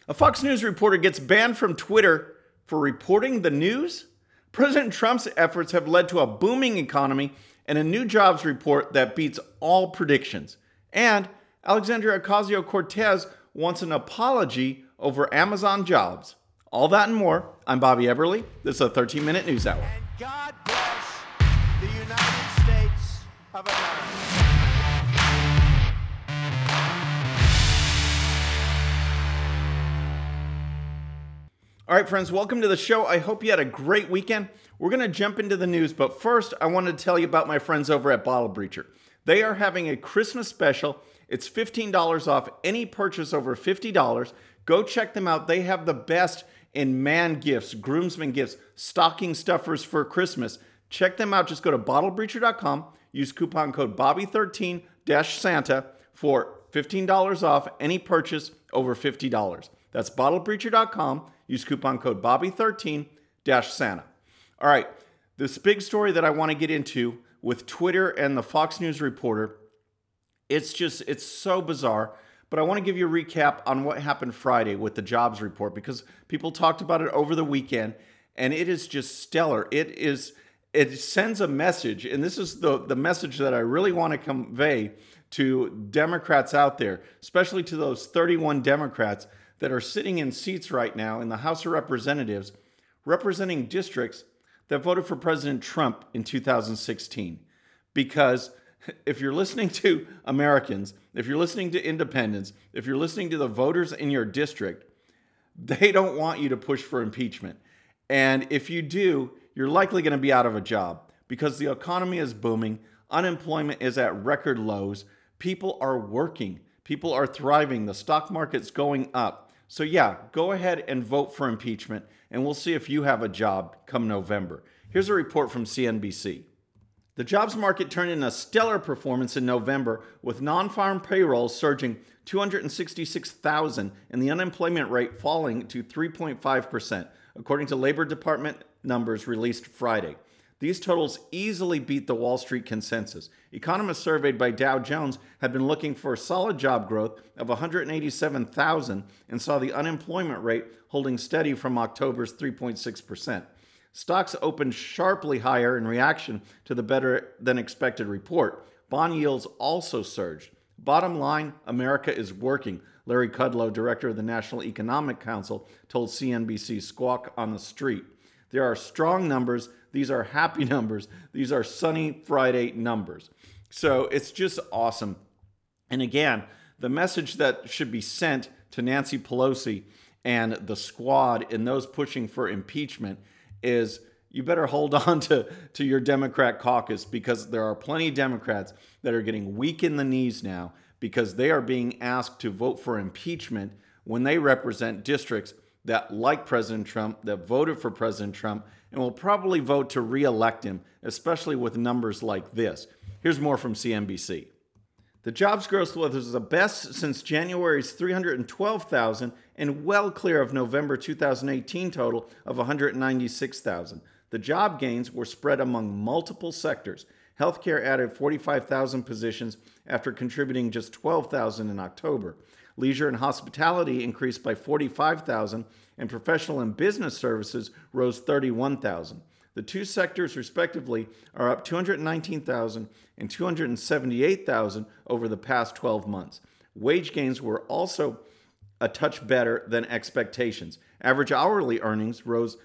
A Fox News reporter gets banned from Twitter for reporting the news? President Trump's efforts have led to a booming economy and a new jobs report that beats all predictions. And Alexandria Ocasio-Cortez wants an apology over Amazon jobs. All that and more. I'm Bobby Eberle. This is a 13-minute news hour. And God bless the United States of America. All right, friends, welcome to the show. I hope you had a great weekend. We're going to jump into the news, but first, I want to tell you about my friends over at Bottle Breacher. They are having a Christmas special. It's $15 off any purchase over $50. Go check them out. They have the best in man gifts, groomsmen gifts, stocking stuffers for Christmas. Check them out. Just go to bottlebreacher.com. Use coupon code Bobby13-Santa for $15 off any purchase over $50. That's bottlebreacher.com. Use coupon code Bobby13-Santa. All right, this big story that I want to get into with Twitter and the Fox News reporter, it's so bizarre, but I want to give you a recap on what happened Friday with the jobs report because people talked about it over the weekend, and it is just stellar. It sends a message, and this is the message that I really want to convey to Democrats out there, especially to those 31 Democrats that are sitting in seats right now in the House of Representatives representing districts that voted for President Trump in 2016. Because if you're listening to Americans, if you're listening to independents, if you're listening to the voters in your district, they don't want you to push for impeachment. And if you do, you're likely going to be out of a job because the economy is booming, unemployment is at record lows, people are working, people are thriving, the stock market's going up. So yeah, go ahead and vote for impeachment, and we'll see if you have a job come November. Here's a report from CNBC. The jobs market turned in a stellar performance in November, with non-farm payrolls surging 266,000 and the unemployment rate falling to 3.5%, according to Labor Department numbers released Friday. These totals easily beat the Wall Street consensus. Economists surveyed by Dow Jones had been looking for solid job growth of 187,000 and saw the unemployment rate holding steady from October's 3.6%. Stocks opened sharply higher in reaction to the better-than-expected report. Bond yields also surged. Bottom line, America is working, Larry Kudlow, director of the National Economic Council, told CNBC Squawk on the Street. There are strong numbers. These are happy numbers. These are sunny Friday numbers. So it's just awesome. And again, the message that should be sent to Nancy Pelosi and the squad and those pushing for impeachment is you better hold on to your Democrat caucus because there are plenty of Democrats that are getting weak in the knees now because they are being asked to vote for impeachment when they represent districts that like President Trump, that voted for President Trump, and will probably vote to re-elect him, especially with numbers like this. Here's more from CNBC. The jobs growth was the best since January's 312,000 and well clear of November 2018 total of 196,000. The job gains were spread among multiple sectors. Healthcare added 45,000 positions after contributing just 12,000 in October. Leisure and hospitality increased by 45,000, and professional and business services rose 31,000. The two sectors, respectively, are up 219,000 and 278,000 over the past 12 months. Wage gains were also a touch better than expectations. Average hourly earnings rose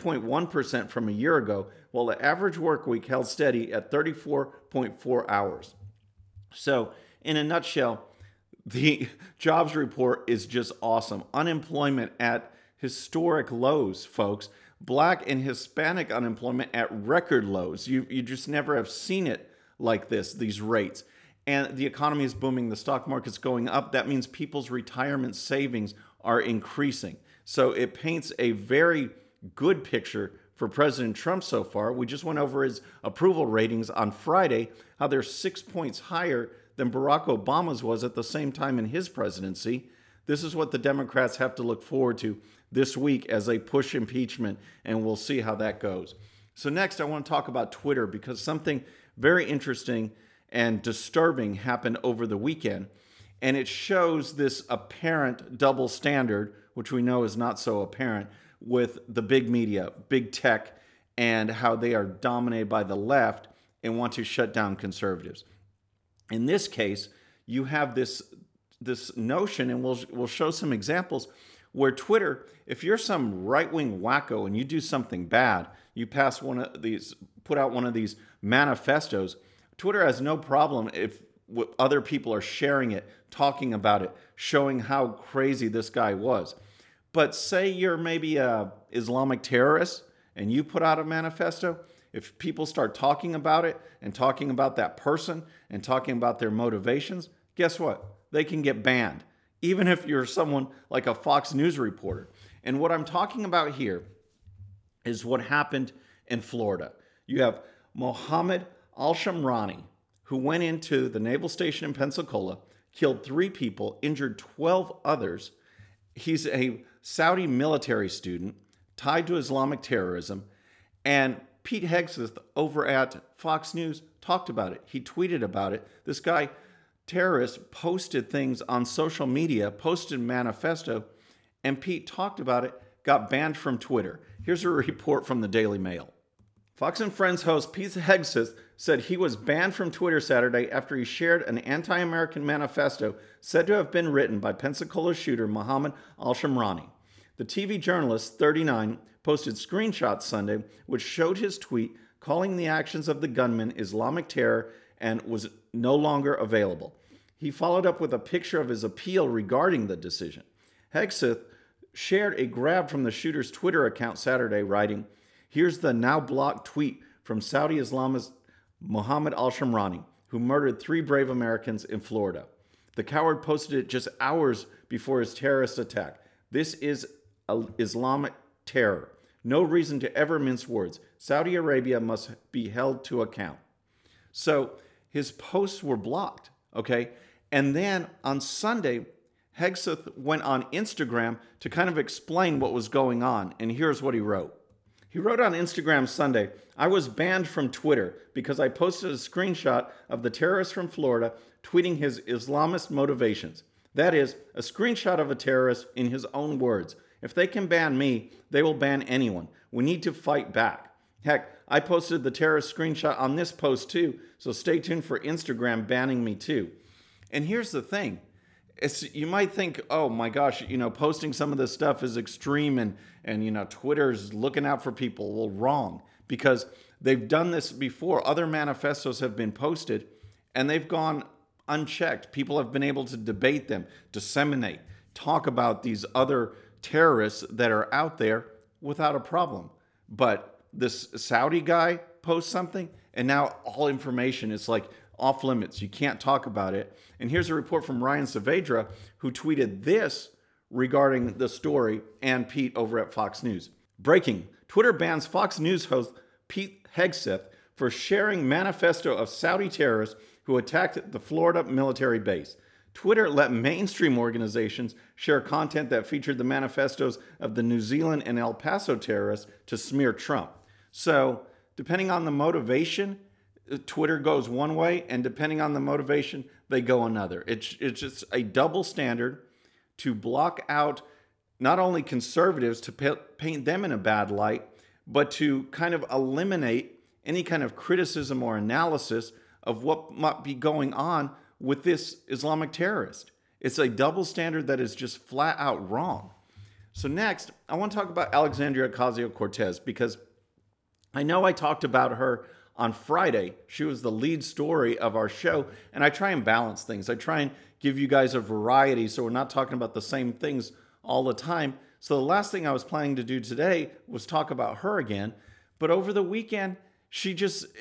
3.1% from a year ago, while the average work week held steady at 34.4 hours. So, in a nutshell, the jobs report is just awesome. Unemployment at historic lows, folks. Black and Hispanic unemployment at record lows. You just never have seen it like this, these rates. And the economy is booming. The stock market's going up. That means people's retirement savings are increasing. So it paints a very good picture for President Trump so far. We just went over his approval ratings on Friday, how they're 6 points higher than Barack Obama's was at the same time in his presidency. This is what the Democrats have to look forward to this week as they push impeachment, and we'll see how that goes. So next, I want to talk about Twitter because something very interesting and disturbing happened over the weekend. And it shows this apparent double standard, which we know is not so apparent, with the big media, big tech, and how they are dominated by the left and want to shut down conservatives. In this case, you have this notion, and we'll show some examples, where Twitter, if you're some right-wing wacko and you do something bad, you put out one of these manifestos, Twitter has no problem if other people are sharing it, talking about it, showing how crazy this guy was. But say you're maybe a Islamic terrorist and you put out a manifesto, if people start talking about it and talking about that person and talking about their motivations, guess what? They can get banned, even if you're someone like a Fox News reporter. And what I'm talking about here is what happened in Florida. You have Mohammed al-Shamrani, who went into the naval station in Pensacola, killed 3 people, injured 12 others. He's a Saudi military student tied to Islamic terrorism. And Pete Hegseth over at Fox News talked about it. He tweeted about it. This guy, terrorist, posted things on social media, posted a manifesto, and Pete talked about it, got banned from Twitter. Here's a report from the Daily Mail. Fox and Friends host Pete Hegseth said he was banned from Twitter Saturday after he shared an anti-American manifesto said to have been written by Pensacola shooter Mohammed al-Shamrani. The TV journalist, 39, posted screenshots Sunday which showed his tweet calling the actions of the gunman Islamic terror and was no longer available. He followed up with a picture of his appeal regarding the decision. Hegseth shared a grab from the shooter's Twitter account Saturday, writing, "Here's the now blocked tweet from Saudi Islamist Mohammed al-Shamrani, who murdered 3 brave Americans in Florida. The coward posted it just hours before his terrorist attack. This is Islamic terror. No reason to ever mince words. Saudi Arabia must be held to account." So his posts were blocked, okay? And then on Sunday, Hegseth went on Instagram to kind of explain what was going on. And here's what he wrote. He wrote on Instagram Sunday, "I was banned from Twitter because I posted a screenshot of the terrorist from Florida tweeting his Islamist motivations. That is, a screenshot of a terrorist in his own words. If they can ban me, they will ban anyone. We need to fight back. Heck, I posted the terrorist screenshot on this post too, so stay tuned for Instagram banning me too." And here's the thing. You might think, oh my gosh, posting some of this stuff is extreme and Twitter's looking out for people. Well, wrong, because they've done this before. Other manifestos have been posted and they've gone unchecked. People have been able to debate them, disseminate, talk about these other terrorists that are out there without a problem. But this Saudi guy posts something and now all information is like off limits. You can't talk about it. And here's a report from Ryan Saavedra, who tweeted this regarding the story and Pete over at Fox News. Breaking: Twitter bans Fox News host Pete Hegseth for sharing manifesto of Saudi terrorists who attacked the Florida military base. Twitter let mainstream organizations share content that featured the manifestos of the New Zealand and El Paso terrorists to smear Trump. So, depending on the motivation, Twitter goes one way, and depending on the motivation, they go another. It's just a double standard to block out not only conservatives, to paint them in a bad light, but to kind of eliminate any kind of criticism or analysis of what might be going on with this Islamic terrorist. It's a double standard that is just flat out wrong. So next, I want to talk about Alexandria Ocasio-Cortez, because I know I talked about her on Friday. She was the lead story of our show, and I try and balance things. I try and give you guys a variety so we're not talking about the same things all the time. So the last thing I was planning to do today was talk about her again, but over the weekend, she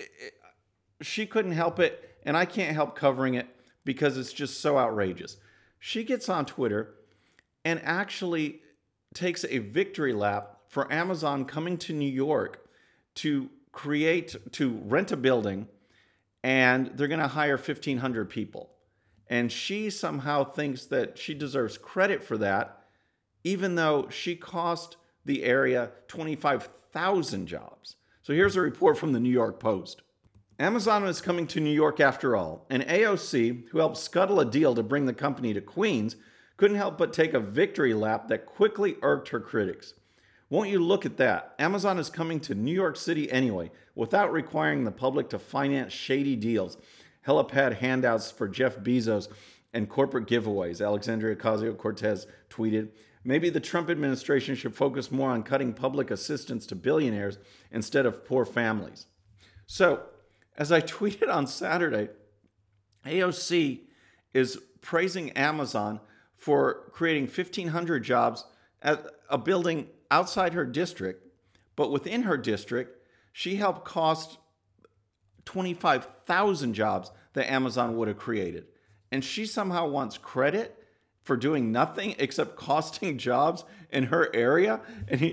couldn't help it, and I can't help covering it because it's just so outrageous. She gets on Twitter and actually takes a victory lap for Amazon coming to New York to rent a building, and they're going to hire 1,500 people. And she somehow thinks that she deserves credit for that, even though she cost the area 25,000 jobs. So here's a report from the New York Post. Amazon is coming to New York after all, and AOC, who helped scuttle a deal to bring the company to Queens, couldn't help but take a victory lap that quickly irked her critics. Won't you look at that? Amazon is coming to New York City anyway, without requiring the public to finance shady deals, helipad handouts for Jeff Bezos, and corporate giveaways, Alexandria Ocasio-Cortez tweeted. Maybe the Trump administration should focus more on cutting public assistance to billionaires instead of poor families. So, as I tweeted on Saturday, AOC is praising Amazon for creating 1,500 jobs at a building outside her district, but within her district, she helped cost 25,000 jobs that Amazon would have created. And she somehow wants credit for doing nothing except costing jobs in her area.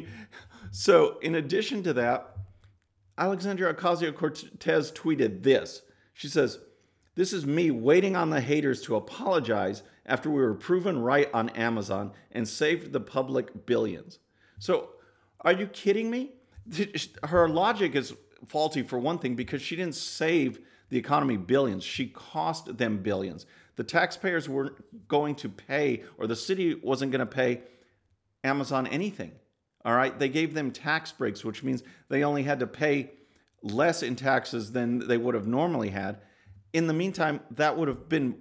So in addition to that, Alexandria Ocasio-Cortez tweeted this. She says, "This is me waiting on the haters to apologize after we were proven right on Amazon and saved the public billions." So are you kidding me? Her logic is faulty for one thing because she didn't save the economy billions. She cost them billions. The taxpayers weren't going to pay, or the city wasn't going to pay Amazon anything. All right. They gave them tax breaks, which means they only had to pay less in taxes than they would have normally had. In the meantime, that would have been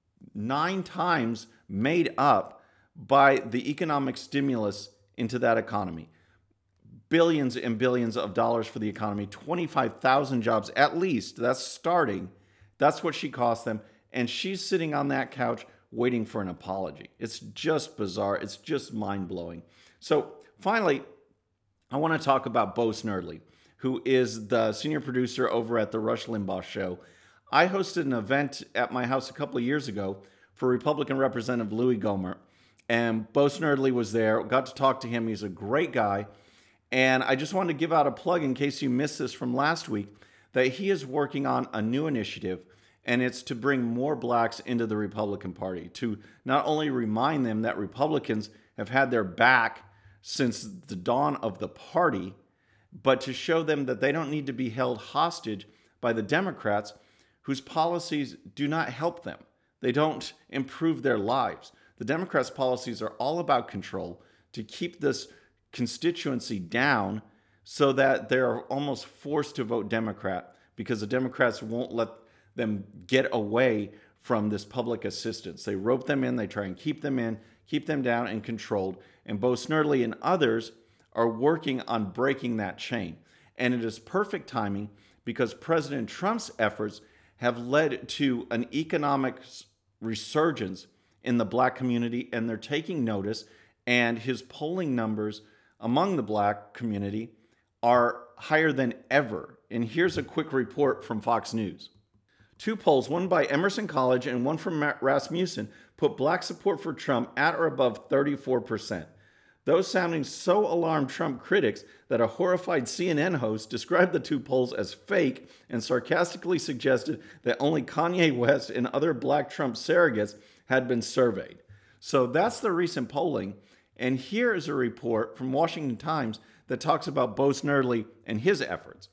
9 times made up by the economic stimulus into that economy. Billions and billions of dollars for the economy, 25,000 jobs at least. That's starting. That's what she cost them. And she's sitting on that couch waiting for an apology. It's just bizarre. It's just mind-blowing. So finally, I want to talk about Bo Snerdley, who is the senior producer over at the Rush Limbaugh Show. I hosted an event at my house a couple of years ago for Republican Representative Louis Gohmert, and Bo Snerdley was there. Got to talk to him. He's a great guy. And I just wanted to give out a plug in case you missed this from last week, that he is working on a new initiative, and it's to bring more blacks into the Republican Party, to not only remind them that Republicans have had their back since the dawn of the party, but to show them that they don't need to be held hostage by the Democrats whose policies do not help them. They don't improve their lives. The Democrats' policies are all about control, to keep this constituency down so that they're almost forced to vote Democrat because the Democrats won't let them get away from this public assistance. They rope them in, they try and keep them in, keep them down and controlled. And Bo Snerdley and others are working on breaking that chain. And it is perfect timing because President Trump's efforts have led to an economic resurgence in the black community, and they're taking notice, and his polling numbers among the black community are higher than ever. And here's a quick report from Fox News. 2 polls, one by Emerson College and one from Rasmussen, put black support for Trump at or above 34%. Those sounding so alarmed Trump critics that a horrified CNN host described the 2 polls as fake and sarcastically suggested that only Kanye West and other black Trump surrogates had been surveyed. So that's the recent polling. And here is a report from Washington Times that talks about Bo Snerdley and his efforts.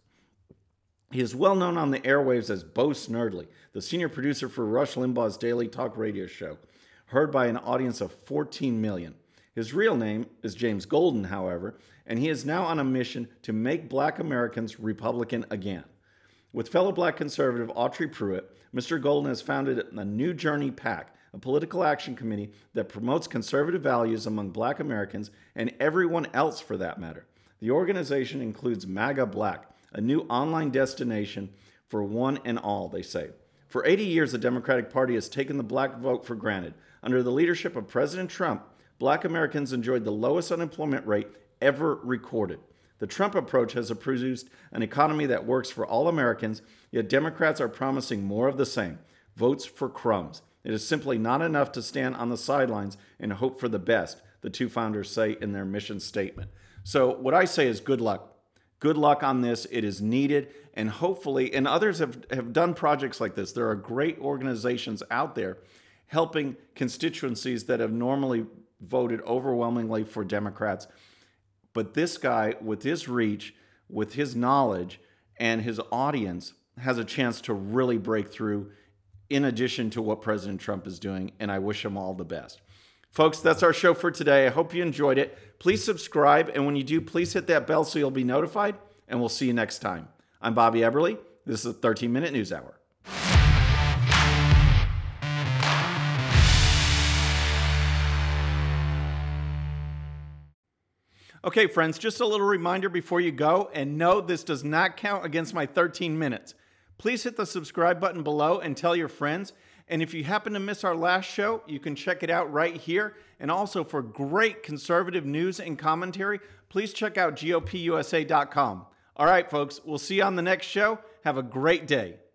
He is well known on the airwaves as Bo Snerdley, the senior producer for Rush Limbaugh's daily talk radio show, heard by an audience of 14 million. His real name is James Golden, however, and he is now on a mission to make black Americans Republican again. With fellow black conservative Autry Pruitt, Mr. Golden has founded a New Journey PAC, a political action committee that promotes conservative values among black Americans and everyone else for that matter. The organization includes MAGA Black, a new online destination for one and all, they say. For 80 years, the Democratic Party has taken the black vote for granted. Under the leadership of President Trump, black Americans enjoyed the lowest unemployment rate ever recorded. The Trump approach has produced an economy that works for all Americans, yet Democrats are promising more of the same, votes for crumbs. It is simply not enough to stand on the sidelines and hope for the best, the 2 founders say in their mission statement. So what I say is good luck. Good luck on this. It is needed. And hopefully, and others have done projects like this. There are great organizations out there helping constituencies that have normally voted overwhelmingly for Democrats. But this guy, with his reach, with his knowledge, and his audience, has a chance to really break through in addition to what President Trump is doing, and I wish him all the best. Folks, that's our show for today. I hope you enjoyed it. Please subscribe, and when you do, please hit that bell so you'll be notified, and we'll see you next time. I'm Bobby Eberle. This is the 13-Minute News Hour. Okay, friends, just a little reminder before you go, and no, this does not count against my 13 minutes. Please hit the subscribe button below and tell your friends. And if you happen to miss our last show, you can check it out right here. And also for great conservative news and commentary, please check out GOPUSA.com. All right, folks, we'll see you on the next show. Have a great day.